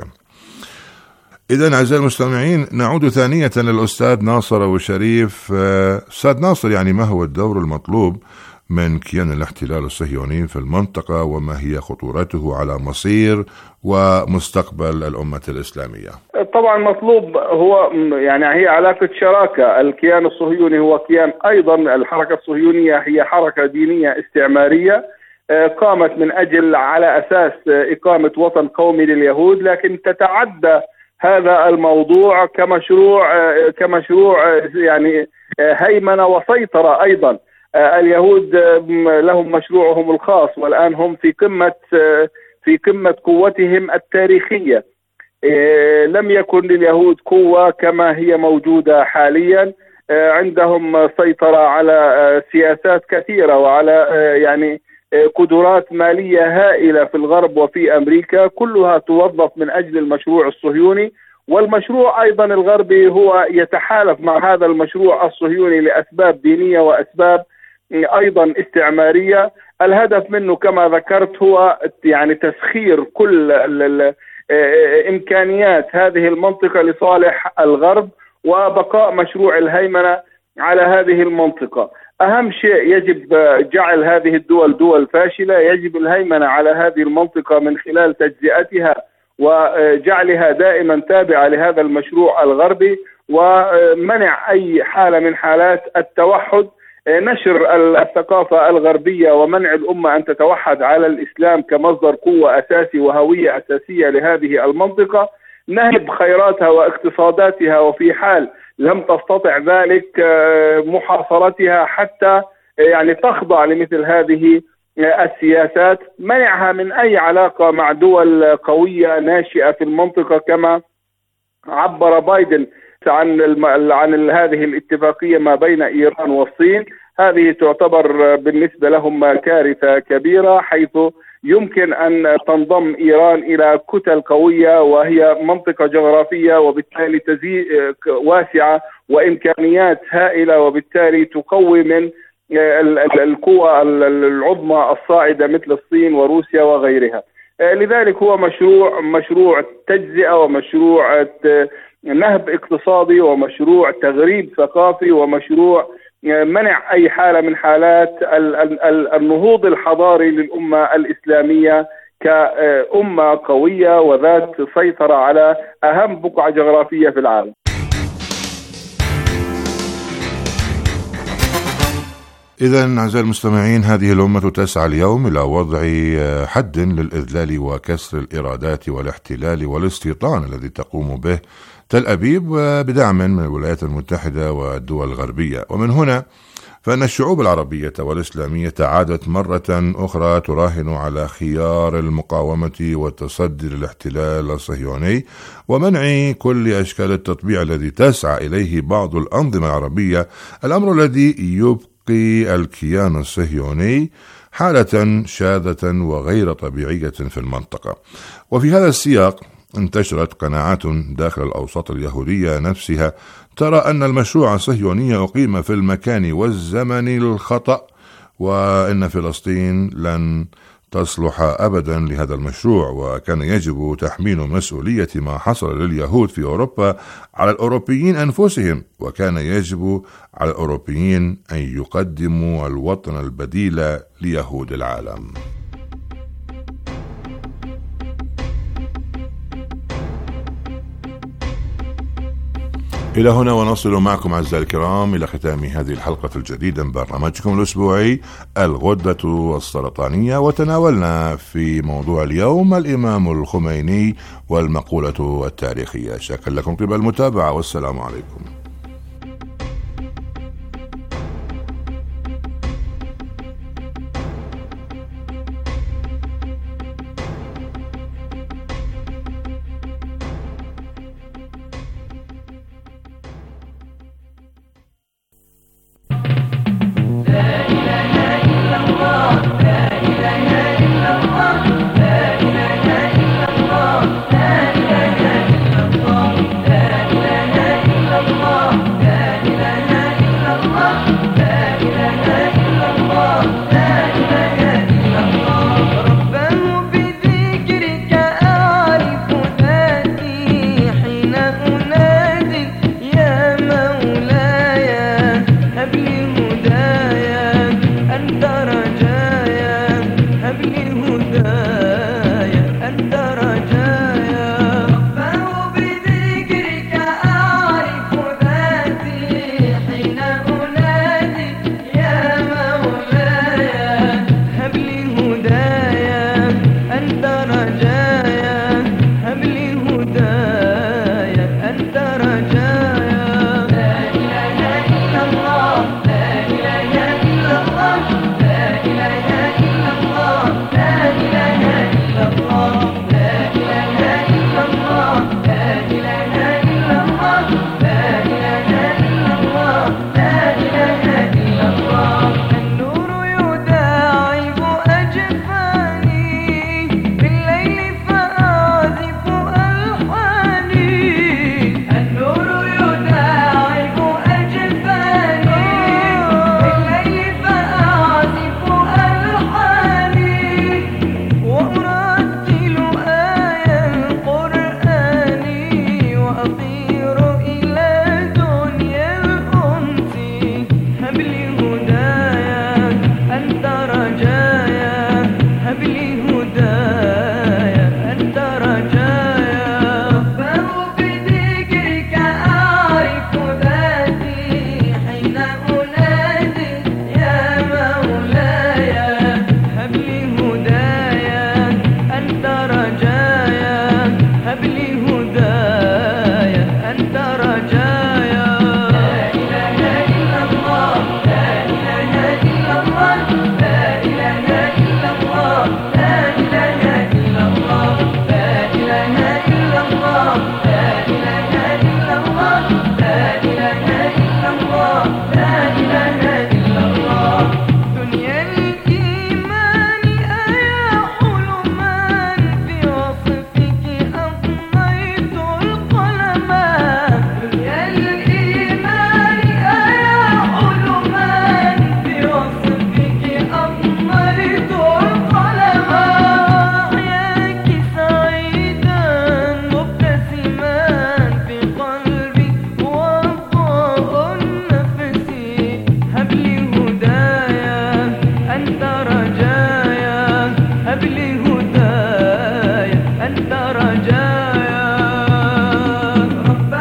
Speaker 14: إذن أعزائي المستمعين، نعود ثانية للأستاذ ناصر أبو شريف. أستاذ ناصر، يعني ما هو الدور المطلوب من كيان الاحتلال الصهيوني في المنطقة، وما هي خطورته على مصير ومستقبل الأمة الإسلامية؟
Speaker 15: طبعا مطلوب هو يعني هي علاقة شراكة. الكيان الصهيوني هو كيان، أيضا الحركة الصهيونية هي حركة دينية استعمارية قامت من أجل على أساس إقامة وطن قومي لليهود، لكن تتعدى هذا الموضوع كمشروع كمشروع يعني هيمنة وسيطرة. أيضا اليهود لهم مشروعهم الخاص، والآن هم في قمة في قمة قوتهم التاريخية. لم يكن لليهود قوة كما هي موجودة حاليا، عندهم سيطرة على سياسات كثيرة وعلى يعني قدرات مالية هائلة في الغرب وفي أمريكا، كلها توظف من أجل المشروع الصهيوني. والمشروع أيضا الغربي هو يتحالف مع هذا المشروع الصهيوني لأسباب دينية وأسباب أيضا استعمارية. الهدف منه كما ذكرت هو يعني تسخير كل إمكانيات هذه المنطقة لصالح الغرب وبقاء مشروع الهيمنة على هذه المنطقة. أهم شيء يجب جعل هذه الدول دول فاشلة، يجب الهيمنة على هذه المنطقة من خلال تجزئتها وجعلها دائما تابعة لهذا المشروع الغربي، ومنع أي حالة من حالات التوحد، نشر الثقافة الغربية ومنع الأمة أن تتوحد على الإسلام كمصدر قوة أساسي وهوية أساسية لهذه المنطقة، نهب خيراتها واقتصاداتها، وفي حال لم تستطع ذلك محاصرتها حتى يعني تخضع لمثل هذه السياسات، منعها من أي علاقة مع دول قوية ناشئة في المنطقة، كما عبر بايدن عن عن هذه الاتفاقية ما بين إيران والصين. هذه تعتبر بالنسبة لهم كارثة كبيرة، حيث يمكن أن تنضم إيران إلى كتل قوية وهي منطقة جغرافية وبالتالي تزيد واسعة وإمكانيات هائلة، وبالتالي تقوي من القوى العظمى الصاعدة مثل الصين وروسيا وغيرها. لذلك هو مشروع مشروع تجزئة ومشروع نهب اقتصادي ومشروع تغريب ثقافي ومشروع منع أي حالة من حالات النهوض الحضاري للأمة الإسلامية كأمة قوية وذات سيطرة على أهم بقعة جغرافية في العالم.
Speaker 14: إذن أعزائي المستمعين، هذه الأمة تسعى اليوم إلى وضع حد للإذلال وكسر الإرادات والاحتلال والاستيطان الذي تقوم به تل أبيب بدعم من الولايات المتحدة والدول الغربية. ومن هنا فإن الشعوب العربية والإسلامية عادت مرة أخرى تراهن على خيار المقاومة والتصدي للاحتلال الصهيوني ومنع كل أشكال التطبيع الذي تسعى إليه بعض الأنظمة العربية، الأمر الذي يبقي الكيان الصهيوني حالة شاذة وغير طبيعية في المنطقة. وفي هذا السياق انتشرت قناعات داخل الأوساط اليهودية نفسها ترى أن المشروع الصهيوني أقيم في المكان والزمن الخطأ، وأن فلسطين لن تصلح أبدا لهذا المشروع، وكان يجب تحميل مسؤولية ما حصل لليهود في أوروبا على الأوروبيين أنفسهم، وكان يجب على الأوروبيين أن يقدموا الوطن البديل ليهود العالم. إلى هنا ونصل معكم أعزائي الكرام إلى ختام هذه الحلقة الجديدة من برنامجكم الأسبوعي الغدة السرطانية، وتناولنا في موضوع اليوم الإمام الخميني والمقولة التاريخية. شكرا لكم قبل المتابعة، والسلام عليكم.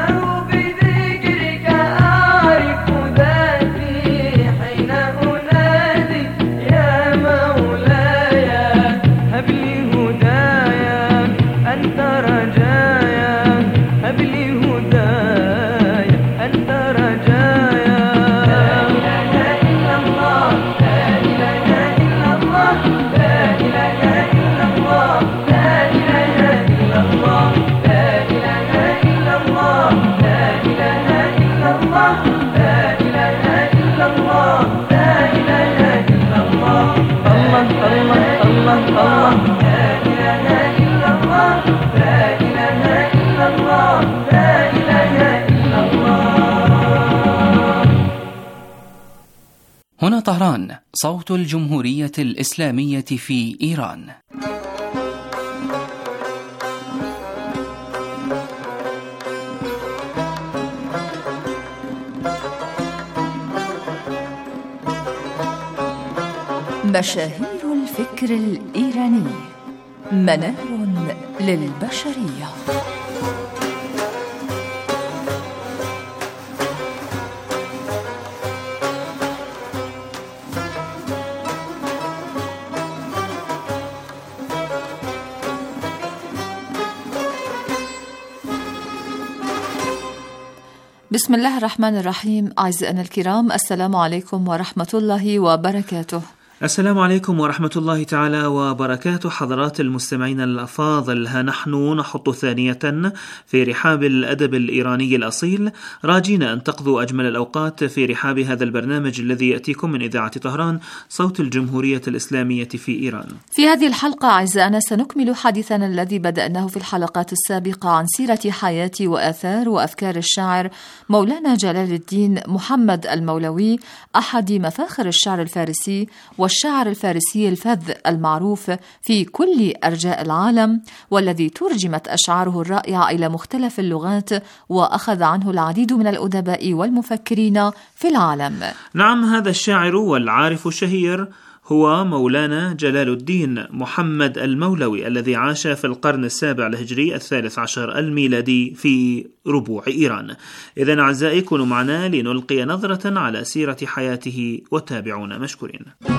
Speaker 1: هنا الله الله لا إله إلا الله لا إله إلا الله لا إله إلا الله.
Speaker 16: هنا طهران، صوت الجمهورية الإسلامية في إيران.
Speaker 17: مشاهير الفكر الإيراني، منار للبشرية. بسم الله الرحمن الرحيم. أعزائنا الكرام، السلام عليكم ورحمة الله وبركاته.
Speaker 18: السلام عليكم ورحمة الله تعالى وبركاته. حضرات المستمعين الأفاضل، ها نحن نحط ثانية في رحاب الأدب الإيراني الأصيل، راجين أن تقضوا أجمل الأوقات في رحاب هذا البرنامج الذي يأتيكم من إذاعة طهران، صوت الجمهورية الإسلامية في إيران.
Speaker 17: في هذه الحلقة أعزائنا سنكمل حديثنا الذي بدأناه في الحلقات السابقة عن سيرة حياة وآثار وأفكار الشاعر مولانا جلال الدين محمد المولوي، أحد مفاخر الشعر الفارسي والشاعر الفارسي الفذ المعروف في كل أرجاء العالم، والذي ترجمت أشعاره الرائعة إلى مختلف اللغات وأخذ عنه العديد من الأدباء والمفكرين في العالم.
Speaker 18: نعم، هذا الشاعر والعارف الشهير هو مولانا جلال الدين محمد المولوي، الذي عاش في القرن السابع الهجري الثالث عشر الميلادي في ربوع إيران. إذن أعزائي، كونوا معنا لنلقي نظرة على سيرة حياته وتابعونا مشكورين.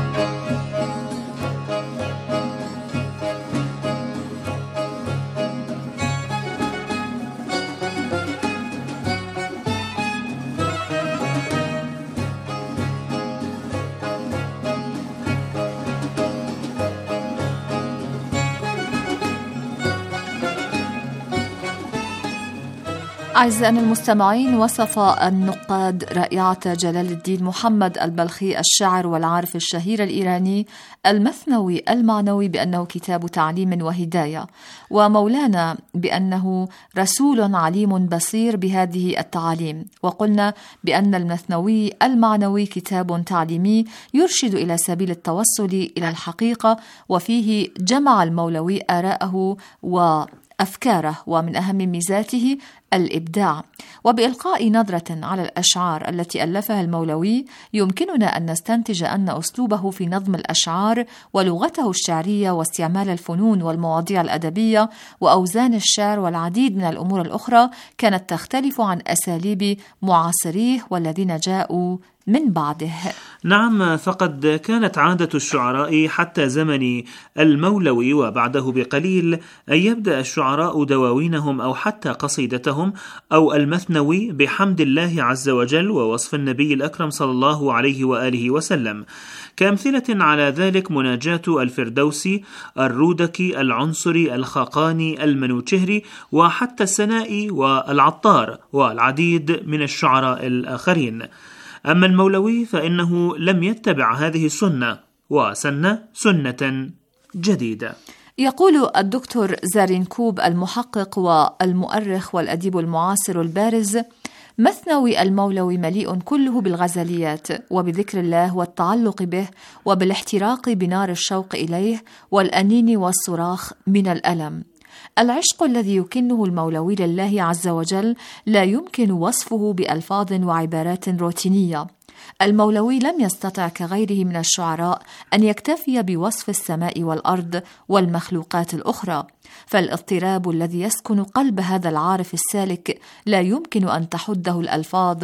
Speaker 17: أعزائنا المستمعين، وصف النقاد رائعة جلال الدين محمد البلخي الشاعر والعارف الشهير الإيراني المثنوي المعنوي بأنه كتاب تعليم وهداية، ومولانا بأنه رسول عليم بصير بهذه التعاليم. وقلنا بأن المثنوي المعنوي كتاب تعليمي يرشد إلى سبيل التوصل إلى الحقيقة، وفيه جمع المولوي آراءه و أفكاره، ومن أهم ميزاته الإبداع. وبإلقاء نظرة على الأشعار التي ألفها المولوي يمكننا أن نستنتج أن أسلوبه في نظم الأشعار ولغته الشعرية واستعمال الفنون والمواضيع الأدبية وأوزان الشعر والعديد من الأمور الأخرى كانت تختلف عن أساليب معاصريه والذين جاءوا من بعده.
Speaker 18: نعم، فقد كانت عادة الشعراء حتى زمن المولوي وبعده بقليل أن يبدأ الشعراء دواوينهم أو حتى قصيدتهم أو المثنوي بحمد الله عز وجل ووصف النبي الأكرم صلى الله عليه وآله وسلم. كأمثلة على ذلك مناجاة الفردوسي، الرودكي، العنصري، الخاقاني، المنوچهري، وحتى السنائي والعطار والعديد من الشعراء الآخرين. أما المولوي فإنه لم يتبع هذه السنة وسن سنة جديدة.
Speaker 17: يقول الدكتور زارينكوب المحقق والمؤرخ والأديب المعاصر البارز: مثنوي المولوي مليء كله بالغزليات وبذكر الله والتعلق به وبالاحتراق بنار الشوق إليه والأنين والصراخ من الألم. العشق الذي يكنه المولوي لله عز وجل لا يمكن وصفه بألفاظ وعبارات روتينية. المولوي لم يستطع كغيره من الشعراء أن يكتفي بوصف السماء والأرض والمخلوقات الأخرى، فالاضطراب الذي يسكن قلب هذا العارف السالك لا يمكن أن تحده الألفاظ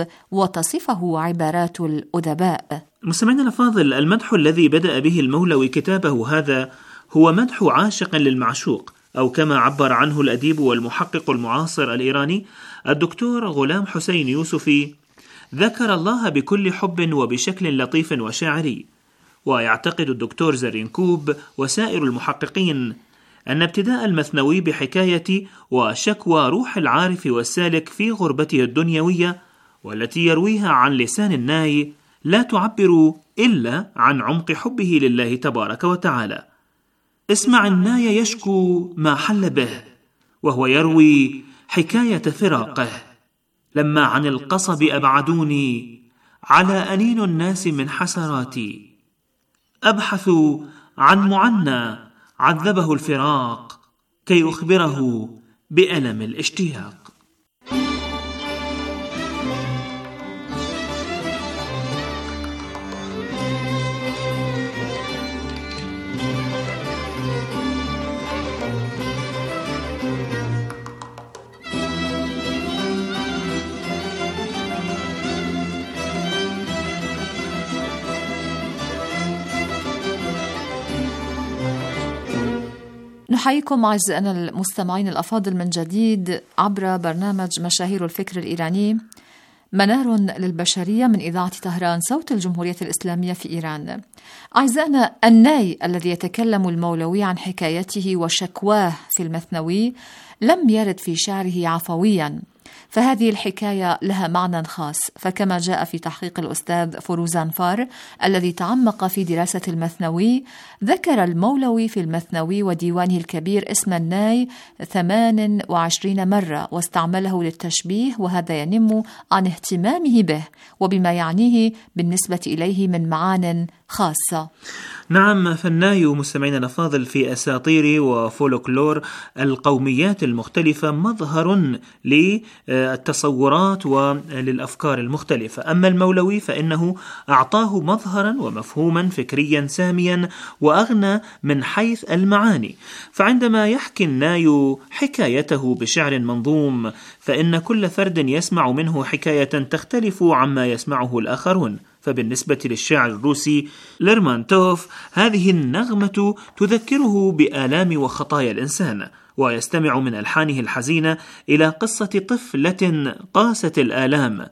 Speaker 17: وتصفه عبارات الأدباء.
Speaker 18: مستمعينا الأفاضل، المدح الذي بدأ به المولوي كتابه هذا هو مدح عاشق للمعشوق، أو كما عبر عنه الأديب والمحقق المعاصر الإيراني الدكتور غلام حسين يوسفي: ذكر الله بكل حب وبشكل لطيف وشاعري. ويعتقد الدكتور زارينكوب وسائر المحققين أن ابتداء المثنوي بحكاية وشكوى روح العارف والسالك في غربته الدنيوية والتي يرويها عن لسان الناي لا تعبر إلا عن عمق حبه لله تبارك وتعالى. اسمع الناي يشكو ما حل به، وهو يروي حكاية فراقه. لما عن القصب أبعدوني، على أنين الناس من حسراتي. أبحث عن معنى عذبه الفراق، كي أخبره بألم الاشتياق.
Speaker 17: نحييكم أعزائنا المستمعين الأفاضل من جديد عبر برنامج مشاهير الفكر الإيراني، منار للبشرية، من إذاعة طهران صوت الجمهورية الإسلامية في إيران. أعزائنا، الناي الذي يتكلم المولوي عن حكايته وشكواه في المثنوي لم يرد في شعره عفويا، فهذه الحكاية لها معنى خاص. فكما جاء في تحقيق الأستاذ فروزان فار الذي تعمق في دراسة المثنوي، ذكر المولوي في المثنوي وديوانه الكبير اسم الناي ثمان وعشرين مرة، واستعمله للتشبيه، وهذا ينم عن اهتمامه به وبما يعنيه بالنسبة إليه من معان خاصة.
Speaker 18: نعم، فالناي مستمعين الأفاضل في أساطير وفولكلور القوميات المختلفة مظهر للتصورات وللأفكار المختلفة. أما المولوي فإنه أعطاه مظهرا ومفهوما فكريا ساميا وأغنى من حيث المعاني. فعندما يحكي الناي حكايته بشعر منظوم، فإن كل فرد يسمع منه حكاية تختلف عما يسمعه الآخرون. فبالنسبة للشاعر الروسي ليرمونتوف، هذه النغمة تذكره بآلام وخطايا الإنسان، ويستمع من ألحانه الحزينة إلى قصة طفلة قاست الآلام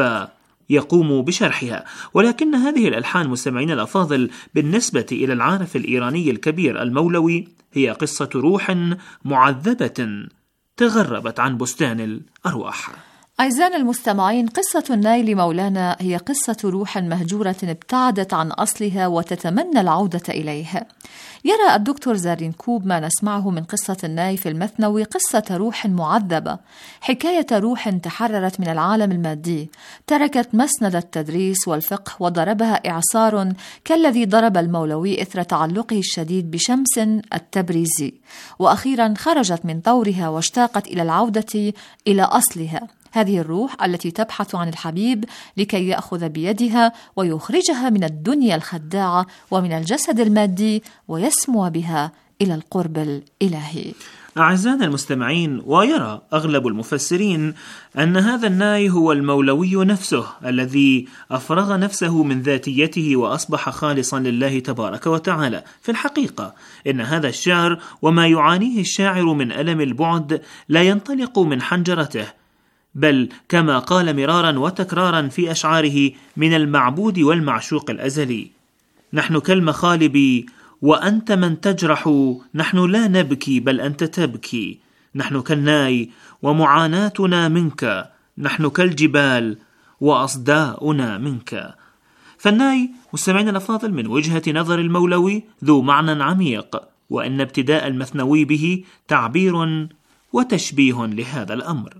Speaker 18: فيقوم بشرحها. ولكن هذه الألحان مستمعين الأفاضل بالنسبة إلى العارف الإيراني الكبير المولوي هي قصة روح معذبة تغربت عن بستان الأرواح.
Speaker 17: أعزائنا المستمعين، قصة الناي لمولانا هي قصة روح مهجورة ابتعدت عن أصلها وتتمنى العودة إليه. يرى الدكتور زارينكوب ما نسمعه من قصة الناي في المثنوي قصة روح معذبة، حكاية روح تحررت من العالم المادي، تركت مسند التدريس والفقه وضربها إعصار كالذي ضرب المولوي إثر تعلقه الشديد بشمس التبريزي، وأخيرا خرجت من طورها واشتاقت إلى العودة إلى أصلها. هذه الروح التي تبحث عن الحبيب لكي يأخذ بيدها ويخرجها من الدنيا الخداعة ومن الجسد المادي ويسمو بها إلى القرب الإلهي.
Speaker 18: أعزائنا المستمعين، ويرى أغلب المفسرين أن هذا الناي هو المولوي نفسه الذي أفرغ نفسه من ذاتيته وأصبح خالصا لله تبارك وتعالى. في الحقيقة إن هذا الشعر وما يعانيه الشاعر من ألم البعد لا ينطلق من حنجرته، بل كما قال مرارا وتكرارا في أشعاره من المعبود والمعشوق الأزلي: نحن كالمخالب وأنت من تجرح، نحن لا نبكي بل أنت تبكي، نحن كالناي ومعاناتنا منك، نحن كالجبال وأصداؤنا منك. فالناي مستمعين الأفاضل من وجهة نظر المولوي ذو معنى عميق، وإن ابتداء المثنوي به تعبير وتشبيه لهذا الأمر.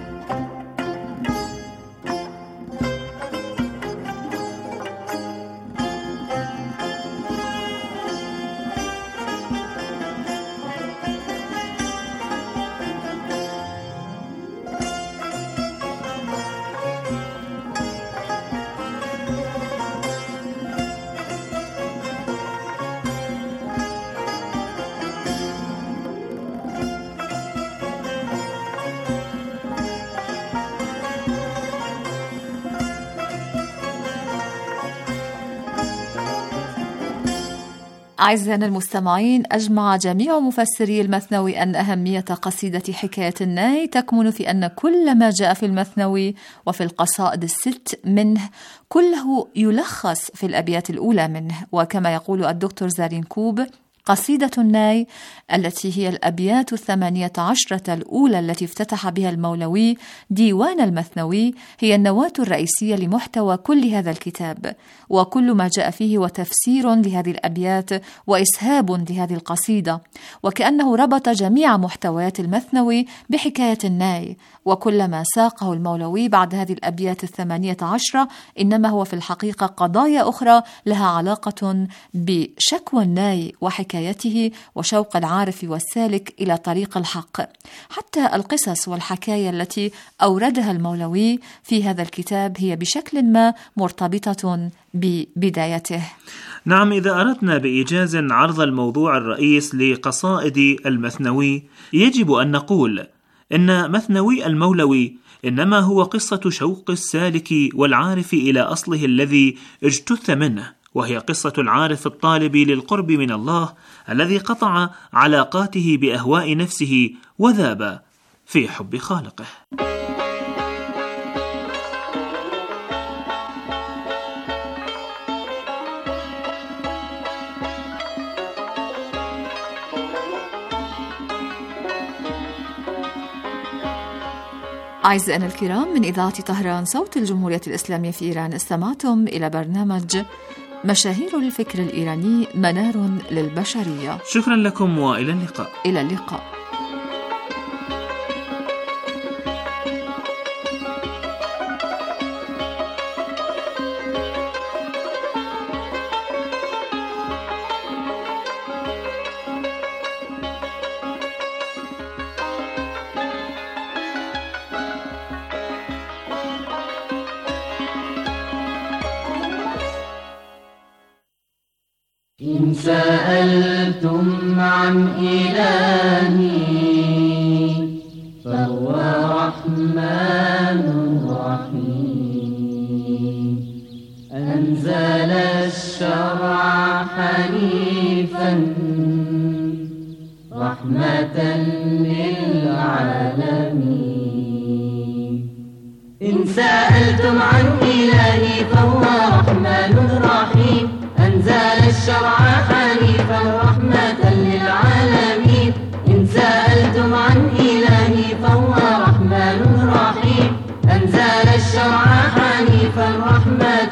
Speaker 17: أعزائنا المستمعين، أجمع جميع مفسري المثنوي أن أهمية قصيدة حكاية الناي تكمن في أن كل ما جاء في المثنوي وفي القصائد الست منه كله يلخص في الأبيات الأولى منه. وكما يقول الدكتور زارينكوب: قصيدة الناي التي هي الأبيات الثمانية عشرة الأولى التي افتتح بها المولوي ديوان المثنوي هي النواة الرئيسية لمحتوى كل هذا الكتاب، وكل ما جاء فيه وتفسير لهذه الأبيات وإسهاب لهذه القصيدة، وكأنه ربط جميع محتويات المثنوي بحكاية الناي، وكل ما ساقه المولوي بعد هذه الأبيات الثمانية عشرة إنما هو في الحقيقة قضايا أخرى لها علاقة بشكوى الناي وحكايته وشوق العارف والسالك إلى طريق الحق. حتى القصص والحكاية التي أوردها المولوي في هذا الكتاب هي بشكل ما مرتبطة ببدايته.
Speaker 18: نعم، إذا أردنا بإيجاز عرض الموضوع الرئيس لقصائد المثنوي يجب أن نقول إن مثنوي المولوي إنما هو قصة شوق السالك والعارف إلى أصله الذي اجتث منه، وهي قصة العارف الطالب للقرب من الله الذي قطع علاقاته بأهواء نفسه وذاب في حب خالقه.
Speaker 17: أعزائنا الكرام، من إذاعة طهران صوت الجمهورية الإسلامية في إيران استمعتم إلى برنامج مشاهير الفكر الإيراني منار للبشرية.
Speaker 18: شكرا لكم وإلى اللقاء.
Speaker 17: إلى اللقاء.
Speaker 1: إن سألتم عن إلهي فهو رحمن رحيم، أنزل الشرع حنيفا رحمة للعالمين. إن سألتم عن إلهي فهو رحمن رحيم، أنزل الشرع حنيفا رحمة للعالمين. إن سألتم عن إلهي فهو رحمن رحيم، أنزل الشرع حنيفا رحمة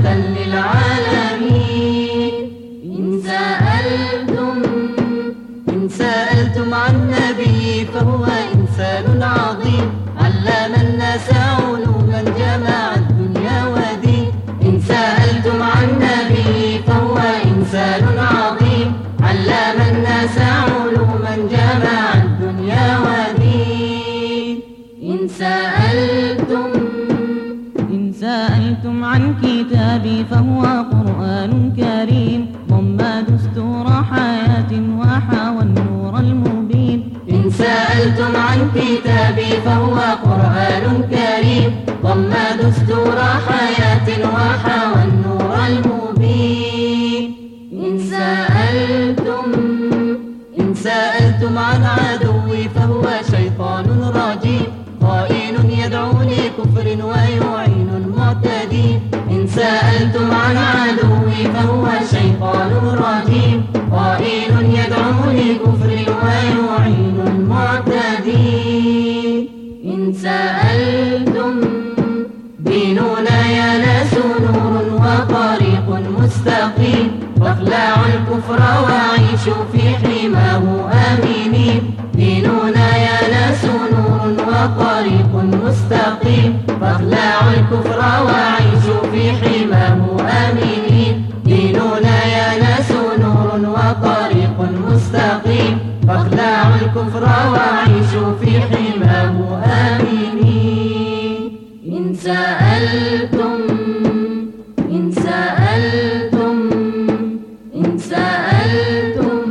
Speaker 1: للعالمين. إن سألتم إن سألتم عن نبي فهو إنسان عظيم، علم الناس علوما جمع الدنيا ودين. إن سألتم عن نبي فهو إنسان عظيم، علم الناس علوما جمع الدنيا ودين. إن سألتم
Speaker 19: إن سألتم عن كتابي فهو قرآن كريم، ضم دستور حياة وحوى النور المبين.
Speaker 1: إن سألتم عن كتابي فهو قرآن كريم، ضم دستور حياة وحوى النور المبين. إن سألتم إن سألتم عن عدوي فهو شيطان رجيم، خائن يدعو لكفر ويعين المعتدين. إن سألتم عن عدوي فهو شيطان رجيم، خائن يدعو لكفر ويعين المعتدين. إن سألتم ديننا يا ناس نور وطريق مستقيم، واخلعوا الكفر وعيشوا في حماه آمنين. ديننا يا ناس نور وطريق مستقيم، واخلعوا الكفر وعيشوا في حماه آمنين. ديننا يا ناس نور وطريق مستقيم، واخلعوا الكفر وعيشوا في حماه آمنين. إن سألتم إن سألتم إن سألتم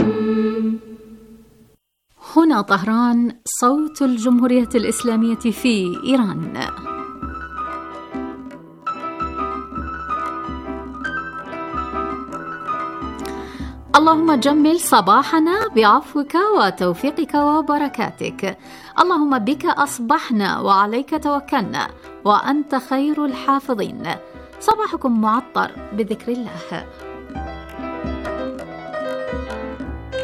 Speaker 20: هنا طهران صوت الجمهورية الإسلامية في إيران. اللهم جمل صباحنا بعفوك وتوفيقك وبركاتك. اللهم بك أصبحنا وعليك توكلنا وأنت خير الحافظين. صباحكم معطر بذكر الله.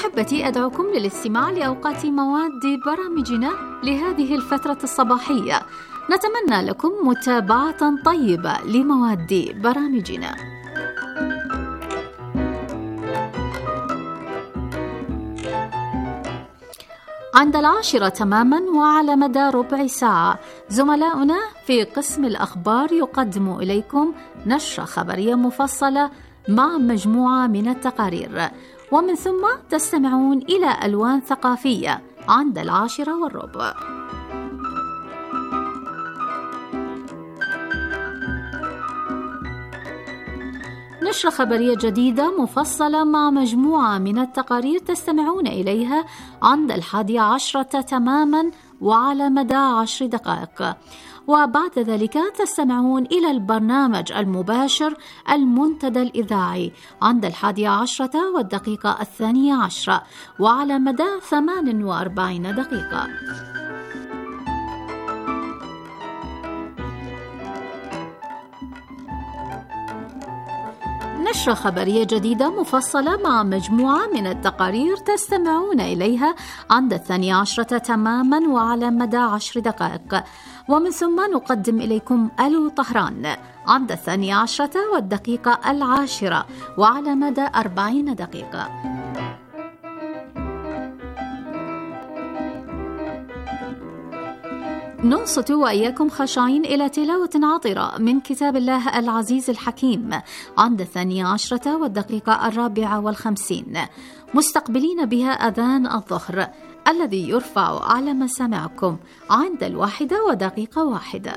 Speaker 20: أحبتي، أدعوكم للاستماع لأوقات مواد برامجنا لهذه الفترة الصباحية. نتمنى لكم متابعة طيبة لمواد برامجنا. عند العاشرة تماما وعلى مدى ربع ساعة زملاؤنا في قسم الأخبار يقدموا إليكم نشرة خبرية مفصلة مع مجموعة من التقارير، ومن ثم تستمعون إلى ألوان ثقافية عند العاشرة والربع. نشرة خبرية جديدة مفصلة مع مجموعة من التقارير تستمعون إليها عند الحادية عشرة تماما وعلى مدى عشر دقائق، وبعد ذلك تستمعون إلى البرنامج المباشر المنتدى الإذاعي عند الحادية عشرة والدقيقة الثانية عشرة وعلى مدى ثمان وأربعين دقيقة. نشرة خبرية جديدة مفصلة مع مجموعة من التقارير تستمعون إليها عند الثانية عشرة تماما وعلى مدى عشر دقائق، ومن ثم نقدم إليكم ألو طهران عند الثانية عشرة والدقيقة العاشرة وعلى مدى أربعين دقيقة. ننصت وإياكم خاشعين إلى تلاوة عطرة من كتاب الله العزيز الحكيم عند الثانية عشرة والدقيقة الرابعة والخمسين، مستقبلين بها أذان الظهر الذي يرفع على مسامعكم عند الواحدة ودقيقة واحدة.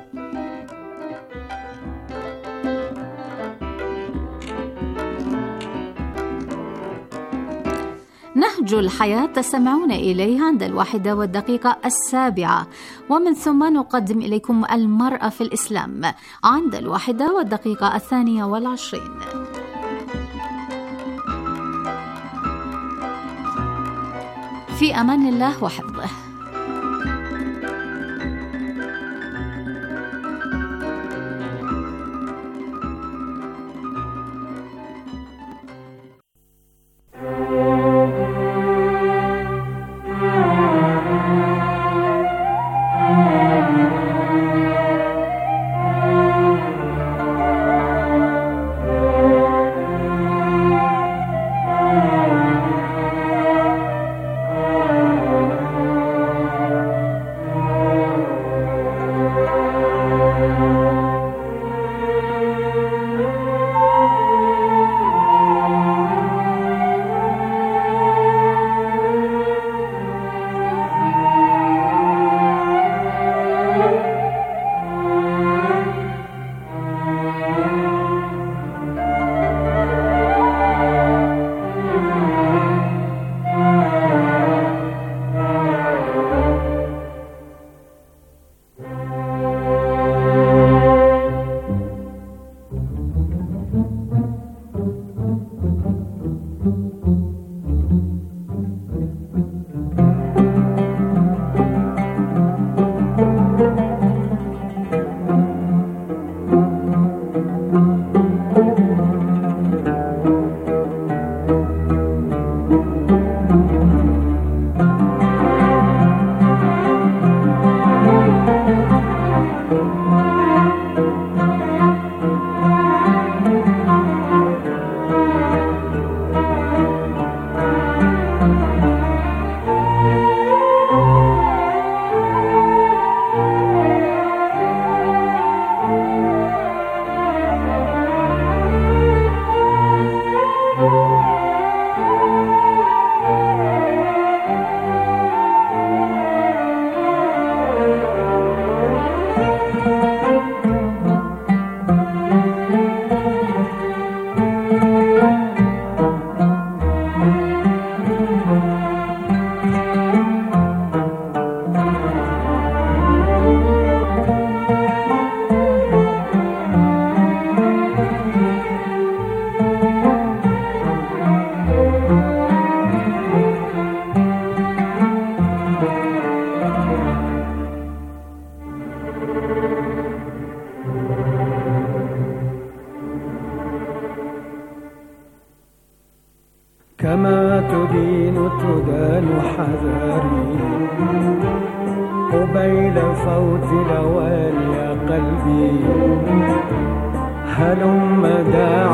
Speaker 20: نهج الحياة تستمعون إليه عند الواحدة والدقيقة السابعة، ومن ثم نقدم إليكم المرأة في الإسلام عند الواحدة والدقيقة الثانية والعشرين. في أمان الله وحفظه.
Speaker 21: كما تدين تدان حذاري قبيل فوت لوالي قلبي هلم داعي